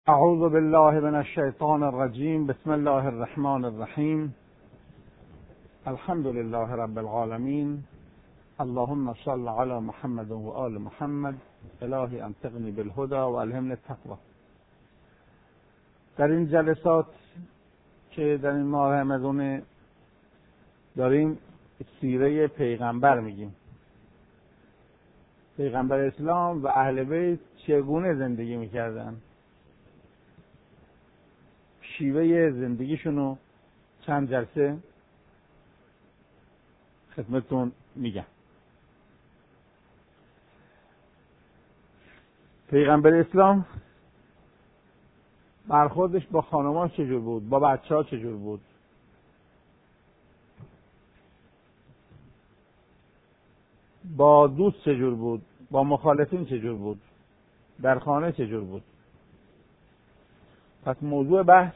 اعوذ بالله من الشیطان الرجیم. بسم الله الرحمن الرحیم. الحمد لله رب العالمین. اللهم صل علی محمد و آل محمد. الهی انطقنی بالهدى و الهمنی التقوی. در این جلسات که در این ماه رمضان داریم سیره پیغمبر میگیم. پیغمبر اسلام و اهل بیت چگونه زندگی میکردن، شیوه زندگیشونو چند جلسه خدمتتون میگم. پیغمبر اسلام برخوردش با خانم‌ها چجور بود، با بچه‌ها چجور بود، با دوست چجور بود، با مخالفین چجور بود، در خانه چجور بود. پس موضوع بحث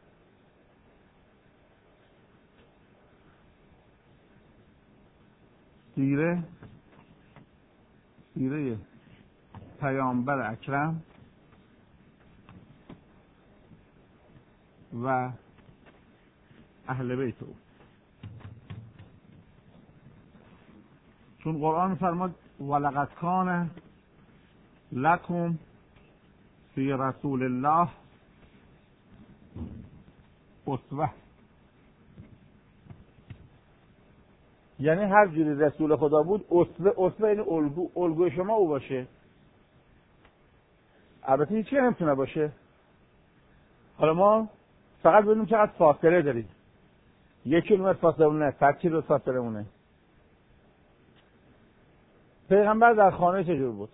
سیره پیامبر اکرم و اهل بیت او. چون قرآن فرمود ولقد کان لکم فی رسول الله اسوه، یعنی هر جوری رسول خدا بود اسوه یعنی الگوی شما او باشه. البته هیچ چیزی نمیتونه باشه. حالا ما فقط ببینیم چقدر فاصله داریم. 1 کیلومتر فاصله مونه، 100 کیلومتر فاصله مونه. پیغمبر در خانه چجور بود؟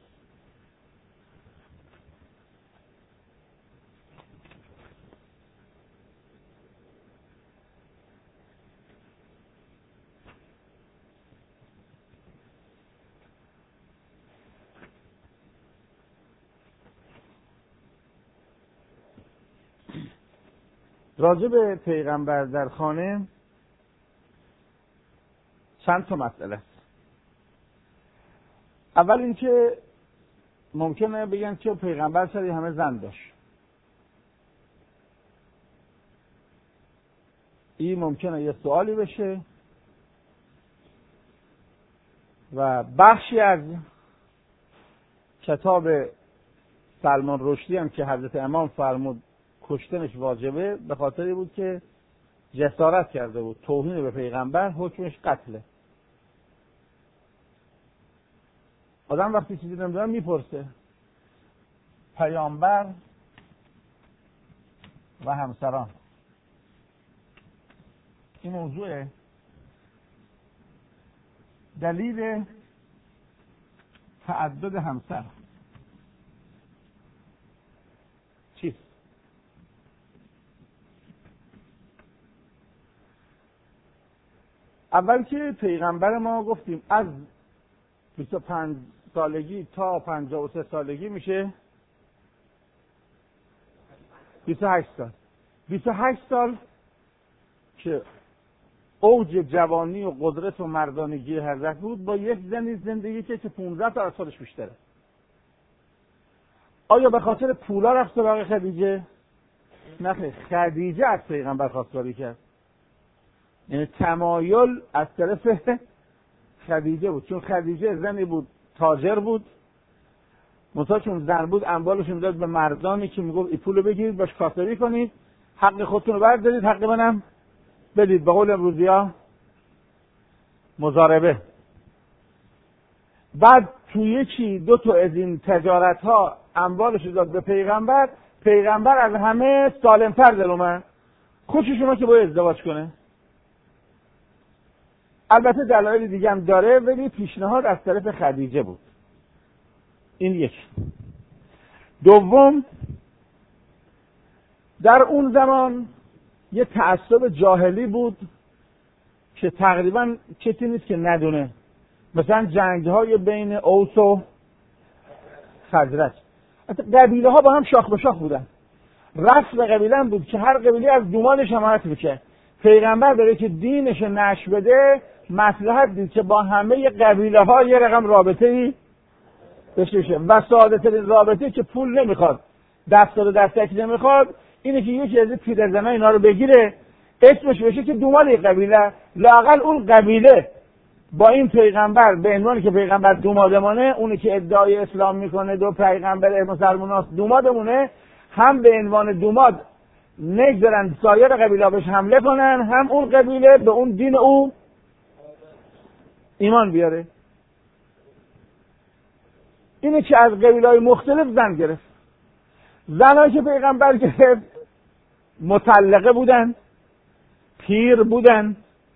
راجع به پیغمبر در خانه چند تا مسئله است. اول اینکه ممکنه بگن که پیغمبر سری همه زن داشت. این ممکنه یه سوالی بشه و بخشی از کتاب سلمان رشدی هم که حضرت امام فرمود کشتنش واجبه، به خاطری بود که جسارت کرده بود، توهین به پیغمبر، حکمش قتله. آدم وقتی چیزی نمیدونه میپرسه. پیامبر و همسران، این موضوع دلیل تعدد همسر چیست؟ اول که پیغمبر ما گفتیم از 25 سالگی تا 53 سالگی میشه 28 سال. 28 سال که اوج جوانی و قدرت و مردانگی حضرت بود، با یک زنی زندگی که 15 سالش بیشتره. آیا به خاطر پولا رفت سراغ خدیجه؟ نه، خدیجه از پیغمبر خواستگاری کرد. یعنی تمایل از طرف خدیجه بود، چون خدیجه زنی بود تاجر بود، منتها چون زن بود اموالش میداد به مردانی که میگفت این پولو بگیرید باش کاسبی کنید، حق خودتون رو بردارید، حق منم بدید، به قول امروزی‌ها مضاربه. بعد تو 1-2 تا از این تجارت ها اموالش رو داد به پیغمبر. پیغمبر از همه سالم‌تر دل اومد، خوشش اومد که باید ازدواج کنه. البته دلایل دیگه هم داره، ولی پیشنهاد از طرف خدیجه بود. این یک. دوم، در اون زمان یه تعصب جاهلی بود که تقریبا کسی نیست که ندونه. مثلا جنگ‌های بین اوس و خزرج، قبیله ها با هم شاخ به شاخ بودن. رسم قبیله هم بود که هر قبیله از دومانش حمایت می‌کرد. پیغمبر برای که دینش نشر بده مصلحت دید که با همه قبیله ها یه رقم رابطه‌ای بشه و ساده ترین رابطه که پول نمیخواد، دستک نمیخواد، اینه که یکی از پیرزنا اینا رو بگیره اسمش بشه که دوماد یک قبیله، لااقل اون قبیله با این پیغمبر به عنوانی که پیغمبر دومادمونه، اونی که ادعای اسلام میکنه دو پیغمبر مسلماناست دومادمونه، هم به عنوان دوماد نگذارن سایر قبیله بهش حمله کنن، هم اون قبیله به اون دین او ایمان بیاره. اینه که از قبیله‌های مختلف زن گرفت. زنایی که پیغمبر گرفت مطلقه بودن، پیر بودن،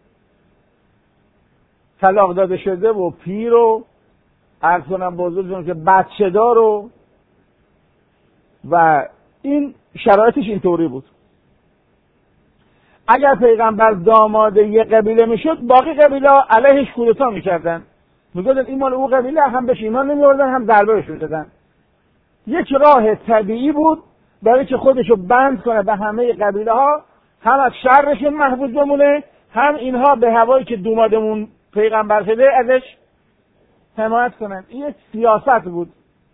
طلاق داده شده و پیر و عرض کنم بزرگتون که بچه دار و این شرایطش اینطوری بود. اگر پیغمبر داماد یه قبیله میشد، باقی قبیله علیهش کودتا میکردن، میگفتن این مال او قبیله، هم بهش ایمان نمیوردن هم ضربه بهش میدادن. یک راه طبیعی بود برای که خودشو بند کنه به همه قبیله ها، هم از شرشون محفوظ بمونه، هم اینها به هوایی که دومادمون پیغمبر شده ازش حمایت کنن. این یک سیاست بود.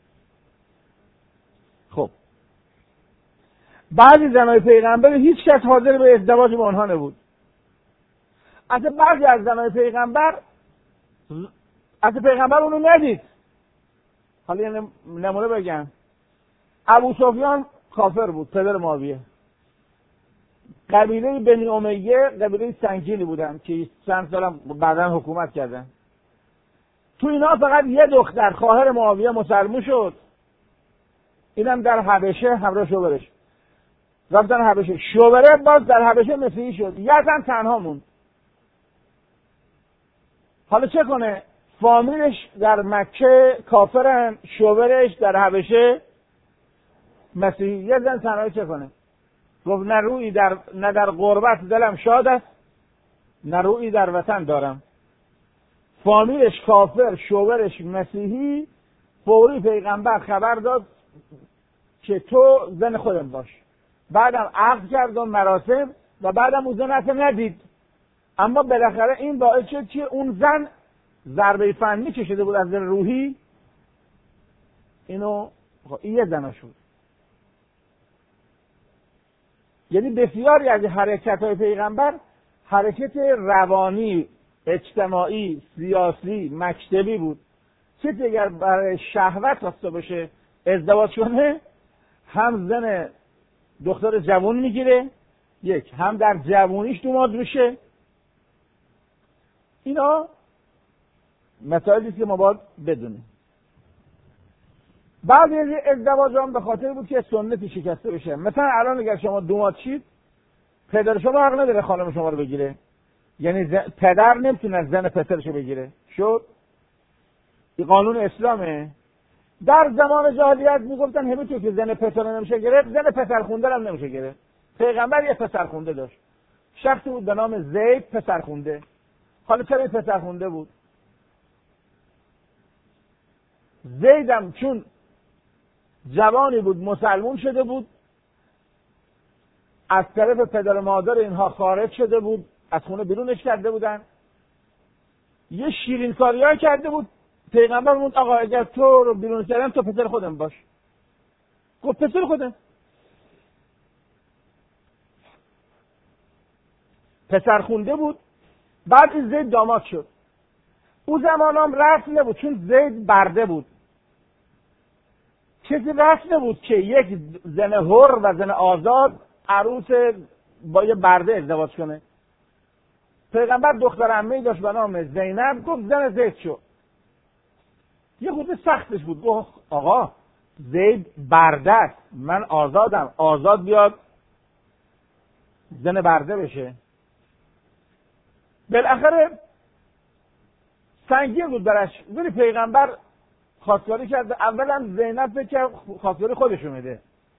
خب بعضی زنای پیغمبر هیچ کس حاضر به ازدواج با آنها نبود. اصلا بعضی از زنای پیغمبر اونو ندید. حالا یه نمونه بگم. ابو سفیان کافر بود، پدر معاویه. قبیله بنی امیه قبیله سنگینی بودن که چند سال بعداً حکومت کردن. تو اینا فقط یه دختر خواهر معاویه مسلمان شد، اینم در حبشه همراه شوهرش رفتن حبشه. شوهره باز در حبشه مسیحی شد، یه زن تنها موند. حالا چه کنه؟ فامیلش در مکه کافرن، شوهرش در حبشه مسیحی، یه زن تنهایی چه کنه؟ گفت نه در غربت دلم شاد است، نه رویی در وطن دارم. فامیلش کافر، شوهرش مسیحی، فوری پیغمبر خبر داد که تو زن خودم باش. بعدم عقد کرد و مراسم و بعدم اون زن اصلا ندید. اما بالاخره این باعث شد که اون زن ضربه فنی کشیده بود از نظر روحی، این یه زنش بود. یعنی بسیاری از حرکت‌های پیغمبر حرکت روانی، اجتماعی، سیاسی، مکتبی بود. کسی اگر برای شهوت خواسته باشه ازدواج کنه، هم زن دختر جوان میگیره، هم در جوانیش دوماد میشه. اینا مسائلی که ما باید بدونیم. بعضی از ازدواج هم به خاطر بود که سنتی شکسته بشه. مثلا الان اگر شما دوماد شید، پدر شما حق نداره خانم شما رو بگیره. یعنی پدر نمیتونه زن پسرشو بگیره. شد این قانون اسلامه. در زمان جاهلیت میگفتن همینطور که زن پسر نمیشه گرفت، زن پسرخونده هم نمیشه گرفت. پیغمبر یه پسرخونده داشت، شخصی بود به نام زید پسرخونده. حالا چرا پسرخونده بود؟ زیدم چون جوانی بود، مسلمون شده بود، از طرف پدر و مادر اینها خارج شده بود، از خونه بیرونش کرده بودن، یه شیرین کاری‌ها کرده بود. پیغمبر موند آقا اگر تو رو بیرون کردم تو پسر خودم باش. گفت پسر خودم. پسر خونده بود. بعد این زید داماد شد. او زمان هم رسم نبود چون زید برده بود. چیزی رسم نبود که یک زن حر و زن آزاد عروس با یه برده ازدواج کنه. پیغمبر دختر عمه‌ای داشت به نام زینب، گفت زن زید شو. یه خود سختش بود. گفت آقا زید برده است، من آزادم، آزاد بیاد زن برده بشه. بالاخره سنگین بود براش، ولی پیغمبر خواستگاری کرد. اولا زینب فکر کرد خواستگاری خودشو میده،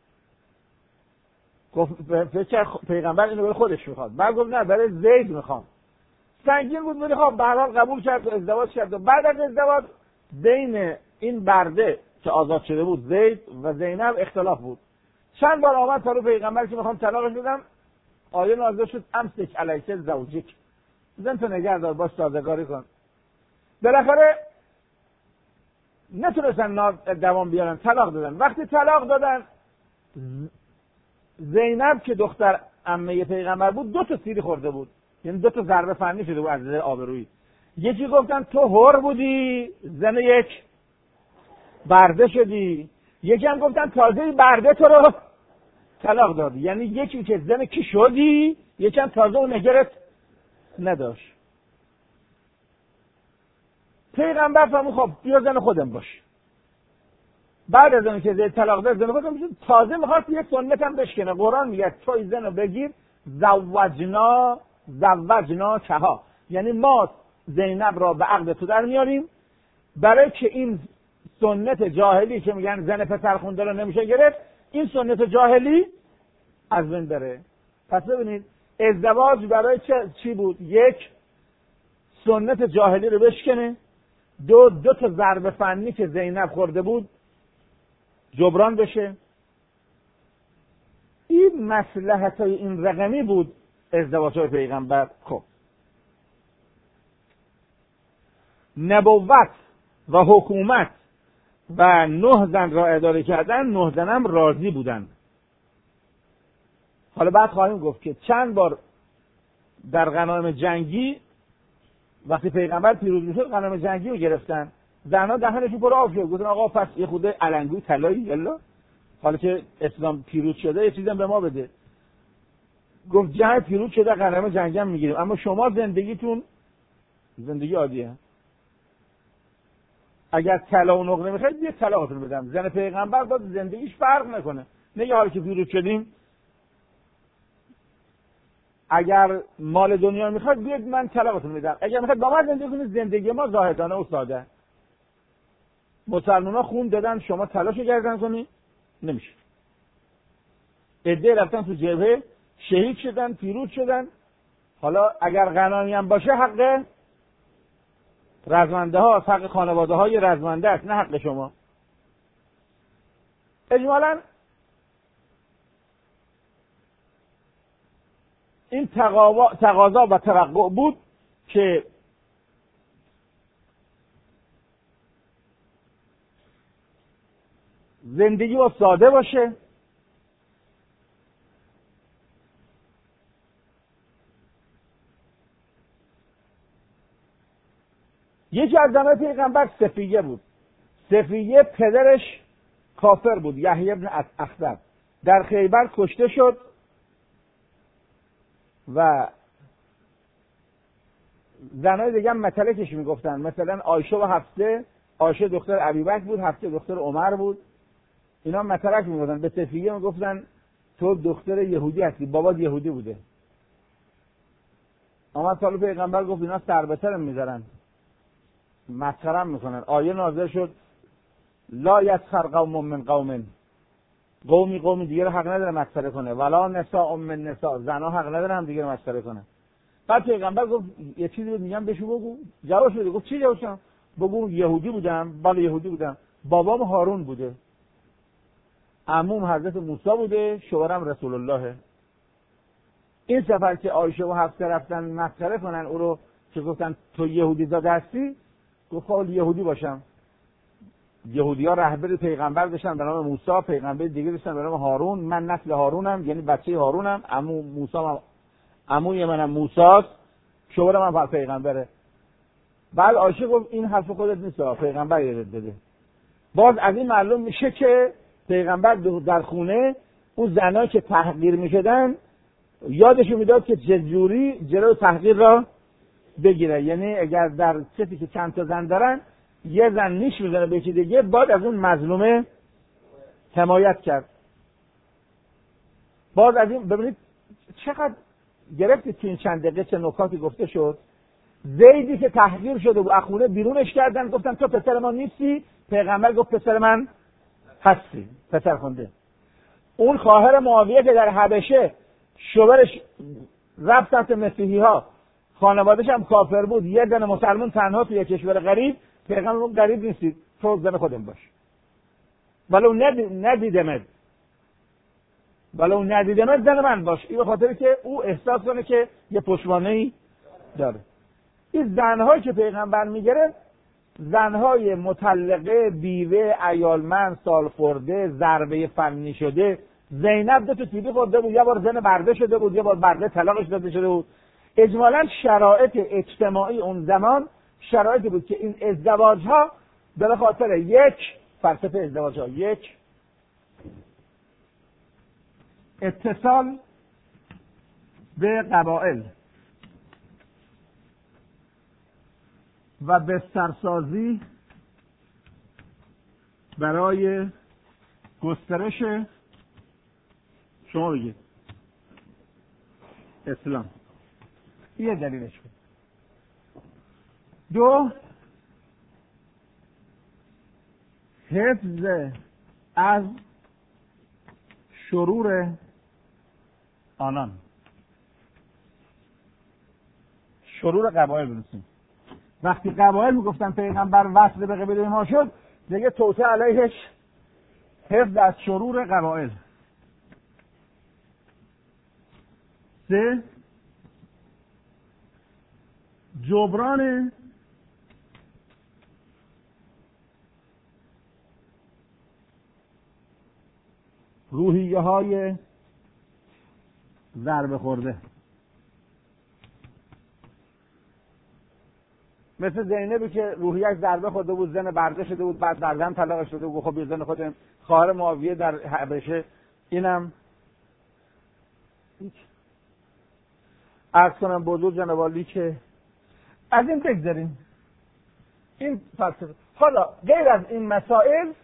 گفت فکر کرد پیغمبر اینو برای خودش میخواد. بعد گفت نه برای زید میخوام. سنگین بود ولی خب به هر حال قبول کرد و ازدواج کرد. و بعد از ازدواج بین این برده که آزاد شده بود زید و زینب اختلاف بود. چند بار آمد تا رو پیغمبر که میخوام طلاقش بدم، آیه نازل شد امسک علیک زوجک، زن تو نگه دار، باش سازگاری کن. بالاخره نتونستن دوام بیارن، طلاق دادن. وقتی طلاق دادن زینب که دختر عمه پیغمبر بود 2 تا سیری خورده بود، یعنی 2 تا ضربه فنی شده بود از نظر آبرویی. یکی گفتن تو حر بودی زن یک برده شدی، یکی هم گفتن تازه برده تو رو طلاق دادی، یعنی یکی که زن کی شدی، یکی هم تازه اون نگرت نداشت. پیغمبر فرمود خب بیا زن خودم باش. بعد از اون که زید طلاق داد زن خودم تازه میخواست یک سنت هم بشکنه. قرآن میگه توی زن رو بگیر زوجنا کها، یعنی ما زینب را به عقد تو در میاریم برای که این سنت جاهلی که میگن زن پسر خونده رو نمیشه گرفت، این سنت جاهلی از بین بره. پس ببینید ازدواج برای چی بود؟ 1 سنت جاهلی رو بشکنه، 2 تا ضربه فنی که زینب خورده بود جبران بشه. این مصلحت‌های این رقمی بود ازدواج‌های پیغمبر. خب نبوت و حکومت و 9 زن را اداره کردن، 9 زن هم راضی بودن. حالا بعد خواهیم گفت که چند بار در غنایم جنگی وقتی پیغمبر پیروز میشد غنایم جنگی رو گرفتن، زنها دهنشون پر آب شد، گفتن آقا پس یه خود علنگوی طلایی یلا حالا که اسلام پیروز شده یه چیزی به ما بده. گفت جنگ پیروز شده غنایم جنگی هم میگیریم، اما شما زندگیتون زندگی عادیه، اگر طلا و نقره میخواید یه طلاقتون بدم. زن پیغمبر باید زندگیش فرق نکنه، نگه حالا که پیروز شدیم اگر مال دنیا میخواد بیاد من طلاقتون میدم، اگر میخواد با من زندگی کنید زندگی ما زاهدانه و ساده. مسلمان‌ها خون دادن شما تلاشو گردن کنی نمیشه. عده رفتن تو جبهه شهید شدن پیروز شدن، حالا اگر غنامی هم باشه حق رزمنده ها، حق خانواده های رزمنده است، نه حق شما. اجمالاً این تقاضا و توقع بود که زندگی با ساده باشه، یکی از زنان پیغمبر صفیه بود. صفیه پدرش کافر بود، یحیی ابن اخطب، در خیبر کشته شد و زنای دیگه هم متلکش میگفتن، مثلا عایشه و حفصه، عایشه دختر ابوبکر بود، حفصه دختر عمر بود، اینا متلک میگفتن. به صفیه میگفتن تو دختر یهودی هستی، بابات یهودی بوده. اما سال پیغمبر گفت اینا سر به سرم میذارن، مسخرم میکنن. آیه نازل شد لا یسخر قوم من قوم، قومی دیگه رو حق نداره مسخره کنه، ولا نساء من نساء، زنا حق نداره هم دیگه رو مسخره کنه. بعد پیغمبر گفت یه چیزی رو میگم بهشون بگو. جواب شده، گفت چی جوابشم؟ بگو یهودی بودم. بله یهودی بودم، بابام هارون بوده، عموم حضرت موسی بوده، شوهرم رسول الله. این سفر که عایشه و حفصه رفتن مسخره کنن او رو که گفتن تو یهودی زاده هستی، گفت خب یهودی باشم. یهودی‌ها رهبر پیغمبر داشتن به نام موسی، پیغمبر دیگه داشتن به نام هارون، من نسل هارونم، یعنی بچه هارونم، عموی منم موسی، شوهرم هم پیغمبره. بعد عایشه گفت این حرف خودت نیست، پیغمبر یادت بده. باز از این معلوم میشه که پیغمبر در خونه اون زنایی که تحقیر میشدن یادشون میداد که چجوری جلوی تحقیر را بگیره. یعنی اگر در کسی که چند تا زن دارن یه زن نیش میزنه به یکی دیگه، باید از اون مظلومه حمایت کرد. باز از این ببینید چقدر گرفتید که این چند دقیقه چه نکاتی گفته شد. زیدی که تحقیر شده بود از خونه بیرونش کردن، گفتن تو پسر ما نیستی، پیغمبر گفت پسر من هستی، پسر خونده. اون خواهر معاویه که در حبشه شوهرش رفت سمت مسیحی ها، خانواده‌اش هم کافر بود، یه زن مسلمان تنها توی کشور غریب، پیغمبر گفت غریب نیستید، تو زن خودم باش. ولو ندیدمت زن من باش. این به خاطر که او احساس کنه که یه پشتوانه‌ای داره. این زنهایی که پیغمبر میگیره زنهای مطلقه، بیوه، عیالمند، سالخورده، ضربه فنی شده، زینب 2 تا تیبی خورده بود، یه بار زن برده شده بود، یه بار برده طلاقش داده شده بود. اجمالاً شرایط اجتماعی اون زمان شرایطی بود که این ازدواج‌ها به خاطر یک فلسفه ازدواج‌ها، یک اتصال به قبایل و بسترسازی برای گسترش شما بگید اسلام، یه دلیلش بود. 2 حفظ از شرور آنان، شرور قبایل بنویسیم. وقتی قبایل میگفتن پیغمبر وصل به قبیله ما شد، دیگه توطئه علیهش حفظ از شرور قبایل. 3 جبران روحیه های ضربه خورده، مثل زینبی که روحیه‌اش ضربه خورده بود، زن برده شده بود، بعد بردن طلاقش شده بود، خب یه زن خودم خواهر معاویه در حبشه. اینم عرض کنم بزرگ جناب عالی که از این بگذاریم. این فلسفه. حالا غیر از این مسائل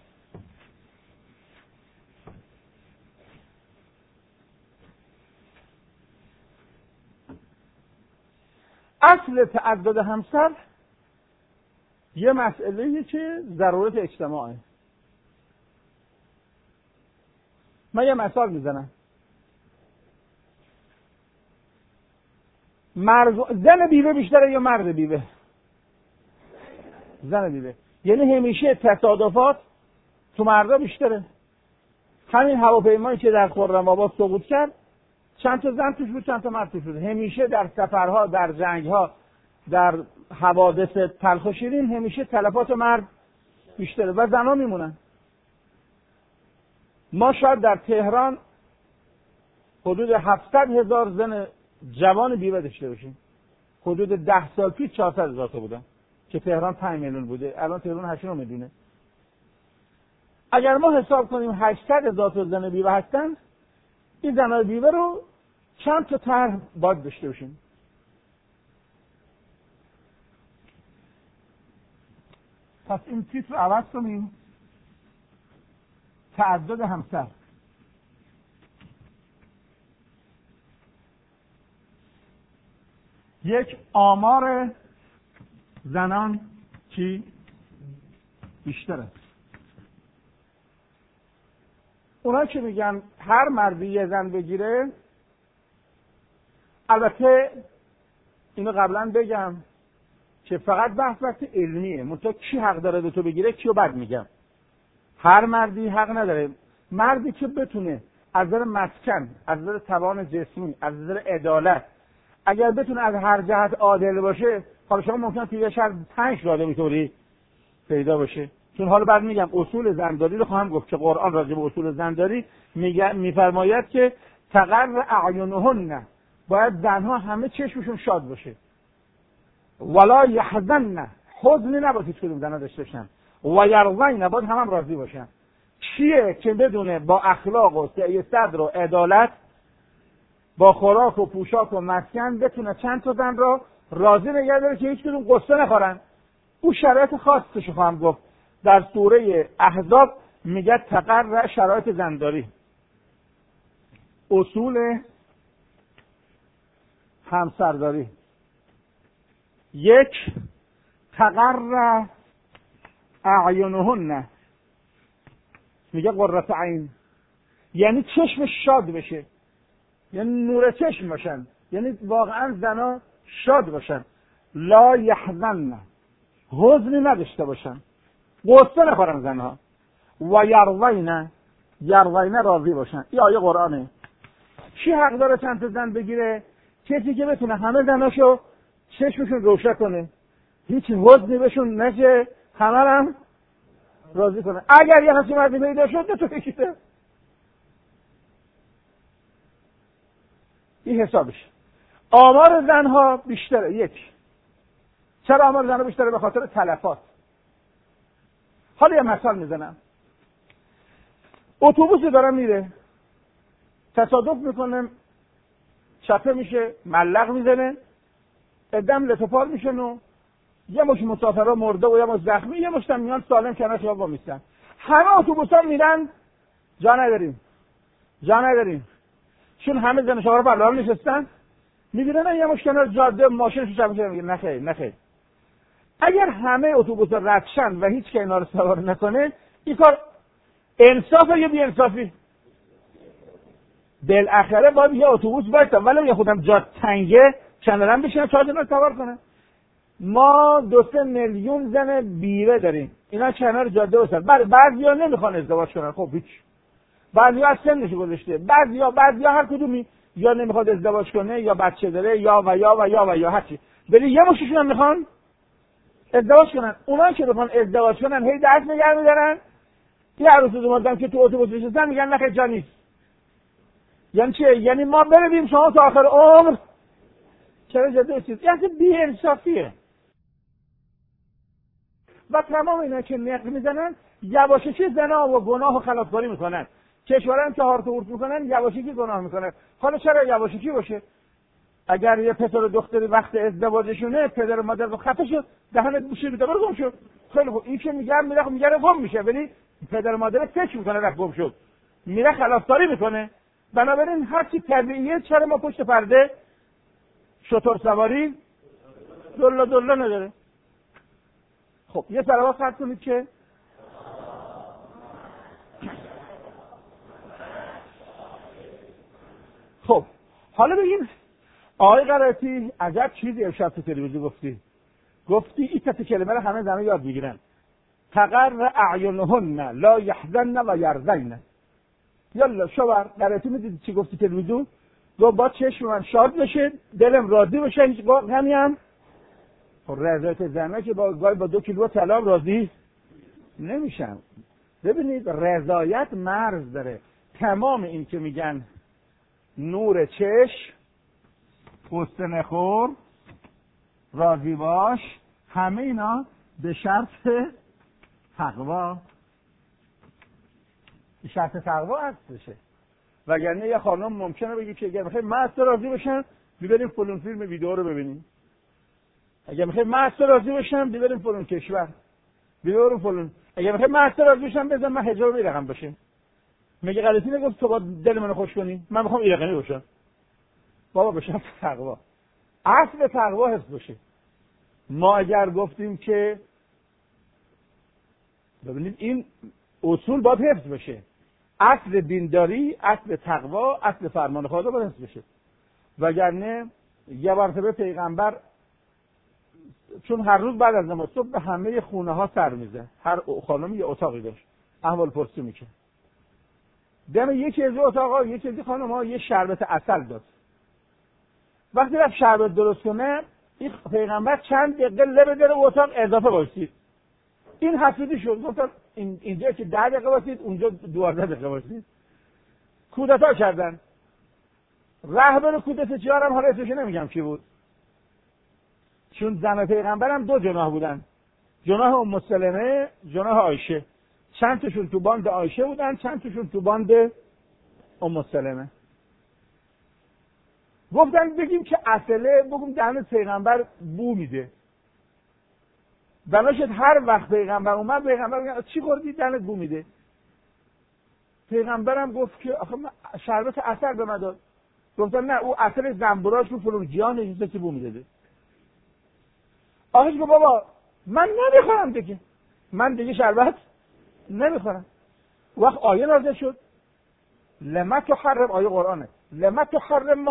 اصل تعدد همسر یه مسئله‌ایه که ضرورت اجتماعه. من یه مثال میزنم. زن بیوه بیشتره یا مرد بیوه؟ زن بیوه. یعنی همیشه تصادفات تو مردا بیشتره. همین هواپیمایی که در خرم‌آباد سقوط کرد چند تا زن توش بود، چند تا مرد توش بود. همیشه در سفرها، در جنگها، در حوادث تلخ و شیرین همیشه تلفات مرد بیشتره و زنها میمونن. ما شاید در تهران حدود 700,000 زن جوان بیوه داشته باشیم. حدود 10 سال پیش 400,000 تا بودن که تهران 5 میلیون بوده، الان تهران 8 میلیونه. اگر ما حساب کنیم 800,000 تا زن بیوه هستن، این زنای بیوه رو چند تا طرح باید داشته باشیم. پس این تیتر رو عوض کنیم. تعدد همسر. یک آمار زنان چی بیشتره. اونا که میگن هر مردی یه زن بگیره، البته اینو قبلا بگم که فقط بحث علمیه، منتها کی حق داره به تو بگیره کیو بد میگم. هر مردی حق نداره. مردی که بتونه از نظر مسکن، از نظر توان جسمی، از نظر عدالت، اگر بتونه از هر جهت عادل باشه، حالا شما ممکنه توی شهر 5 راده میتونی پیدا باشه. چون حالا بعد میگم اصول زنداری رو خواهم گفت که قرآن راجع به اصول زنداری میفرماید که تقر اعینهن، باید زنها همه چشمشون شاد باشه. ولا یحزن، حزنی نباید کدوم زنها داشته باشن. و یرضین، باید هم راضی باشن. چیه که بدونه با اخلاق و سعی صدر و عدالت، با خوراک و پوشاک و مسکن بتونه چند تا زن را راضی نگه داره که هیچ کدوم قصه نخورن. او شرایط خاصش خواهم گفت. در سوره احزاب میگه تقر شرایط زنداری. اصول همسرداری. 1 تقر اعینهن، میگه قرة عین، یعنی چشمش شاد بشه، یعنی نور چشم باشن، یعنی واقعا زنا شاد باشن. لا یحزن، حزنی نداشته باشن، قصه نخورن زنها. و یرضین، راضی باشن. این آیه قرآنه. کی حق داره چند تا زن بگیره؟ کسی که بتونه همه زناشو چشمشون روشن کنه، هیچ حزنی بهشون نشه، همه هم راضی کنه. اگر یه همچین مردی پیدا شد تو بگیره. این حسابش. آمار زنها بیشتره. یک، چرا آمار زنها بیشتره؟ به خاطر تلفات. حالا یه مثال میزنم. اتوبوسی داره میره، تصادف میکنه، چپه میشه، ملق میزنه، ادم لتوپار میشن و یه مش مسافرها مرده و یه مش زخمی، یه مش هم میان سالم کنار خیابون میستن. همه اتوبوسا میرن جا نداریم چون همه زن شوهر بلار نشستن، میبینن یه مش کنار جاده ماشینش چپ میشه. میگه نه خیر. اگر همه اتوبوسا رد شن و هیچ که اینا رو سوار نکنه، این کار انصافه یا بی انصافی؟ بالاخره باید یه اتوبوس باشه، ولی یه خودم جا تنگه کنارم بشینه 4 تا سوار کنه. ما 2-3 میلیون زن بیوه داریم، اینا کنار جاده واسن. بعضیا نمیخوان ازدواج کنن، خب هیچ. بعضیا سنش گذشته، بعضیا هر کدومی یا نمیخواد ازدواج کنه یا بچه داره یا هر چی. ولی یه مشتشون هم میخوان ازدواج کنن. اونا که میخوان ازدواج کنن هی دست نگه می‌دارن. یه عروس اومدن که تو اتوبوس نشستن میگن نه جا نیست. یعنی چه؟ یعنی ما برویم شما تا آخر عمر چرا جاده هستید؟ یعنی بی انصافیه. و تمام اینا که نقد میزنن یواشکی زنا و گناه و خلافکاری میکنن. کشورن که هارت و هورت میکنن یواشکی گناه میکنن. حالا چرا یواشکی باشه؟ اگر یه پسر و دختری وقت ازدواجشونه پدر و مادر رو خفه شد دهنت بوشه بده گم شد. خیلی خوب، این که میگه گم میشه، ولی پدر و مادر فکر میکنه رفت گم شد، میره خلافکاری میکنه. بنابراین هر چی طبیعیه، چرا ما پشت پرده شتر سواری دلا نداره؟ خب یه صلوات خرج کنید که خب حالا بگیم آقای قرائتی عجب چیزی امشب تو تلویزیون گفتی این تا کلمه رو همه زنها یاد بگیرن. تقر اعینهن لا یحزن و یرضین. یالا شوهر قرائتی میدید چی گفتی تلویزیون؟ گفت با چشم من شاد بشه، دلم راضی بشه، هیچ غمی هم. رضایت زنه که با 2 کیلو طلا راضی نمیشن. ببینید رضایت مرز داره. تمام این که میگن نور چشم، پوست نخور، راضی باش، همه اینا به شرط تقوا. شرط تقوا هستشه. وگرنه یه خانم ممکنه بگی که اگر میخوای من راضی بشم ببریم فلان فیلم ویدیو رو ببینیم، اگر میخوای من راضی بشم ببریم فلان کشور ویدیو رو فلان، اگر میخوای من راضی بشم بزن من حجاب این رقم باشه. میگه غلطی نگفت تو با دل منو خوش کنی، من میخوام این رقمی باشم. بابا به شرط تقوا. اصل تقوا حفظ بشه. ما اگر گفتیم که ببینید این اصول باید حفظ بشه، اصل دینداری، اصل تقوا، اصل فرمان خدا باید حفظ بشه. وگرنه یه مرتبه پیغمبر چون هر روز بعد از نماز صبح به همه خونه ها سر میزه، هر خانمی یه اتاقی داشت، احوال پرسی میکنه. دم یکی از اتاقا یکی از خانم‌ها یه شربت عسل داد. وقتی رفت شربت درست کنه، این پیغمبر چند دقیقه لب در اتاق اضافه باشید. این حسودی شد، گفتن اینجا که 10 دقیقه باشید، اونجا 12 دقیقه باشید. کودتا کردن. رهبر کودتاچی‌ها هم حالا اسمش نمیگم کی بود. چون زن پیغمبر هم 2 جناح بودن. جناح ام سلمه، جناح عایشه. چند تاشون تو باند عایشه بودن، چند تاشون تو باند ام سلمه. گفتن بگیم که اصله بگیم دهن پیغمبر بو میده. بناشد هر وقت پیغمبر اومد پیغمبر میگه چی خوردی دهنت بو میده؟ پیغمبرم گفت که آخه شربت عسل به من داد. گفتن نه او عسل زنبوراش رو فلان جان نشسته که بو میده. آخه گفت بابا من نمیخورم دیگه. من دیگه شربت نمیخورم. وقت آیه نازل شد لما تحرم، آیه قرآنه، لما تحرم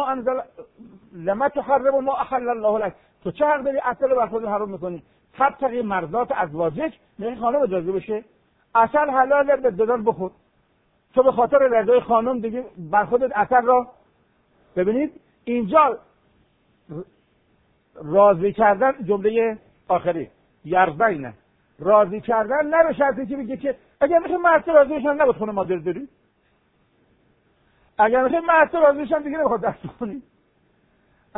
ما احل الله لك. تو چه حق داری عسل رو بر خودت حرام میکنی؟ تبتغی مرضات ازواجک، میگه خانم اجازه بشه عسل حلاله به دادن بخور. تو به خاطر رضای خانم دیگه بر خودت عسل را. ببینید اینجا راضی کردن، جمله آخری یرضین، راضی کردن نه به شرطی که بگه که اگر میخوای مرد راضی بشن نباید خونه مادر داری، اگر میخوای مرد راضی بشن دیگه نمیخواد دست کنی.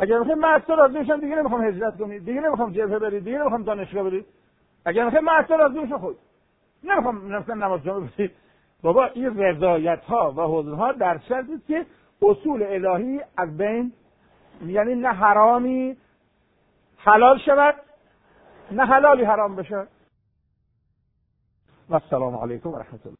اگر میخوای من از تو راضی بشم دیگه نمیخوام هجرت کنی، دیگه نمیخوام جبهه بری، دیگه نمیخوام دانشگاه بری. اگر میخوای من از تو راضی بشم خود نمیخوام نماز جمعه بری. بابا این رضایت ها و حضور ها در شرطی که اصول الهی از بین، یعنی نه حرامی حلال شود نه حلالی حرام بشه. و السلام علیکم و رحمت الله.